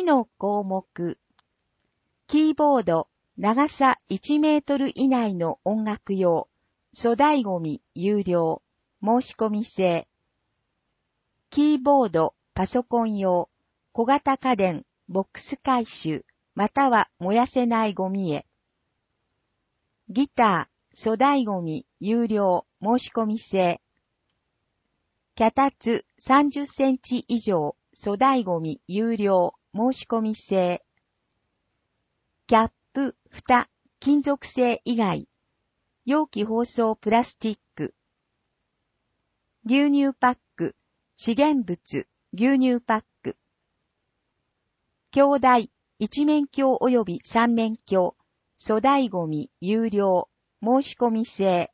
次の項目。キーボード、長さ1メートル以内の音楽用、粗大ゴミ有料、申し込み制。キーボード、パソコン用、小型家電、ボックス回収、または燃やせないゴミへ。ギター、粗大ゴミ有料、申し込み制。脚立30センチ以上、粗大ゴミ有料、申し込み制。キャップ、蓋、金属製以外。容器包装プラスチック。牛乳パック、資源物、牛乳パック。鏡台、一面鏡及び三面鏡、粗大ゴミ有料、申し込み制。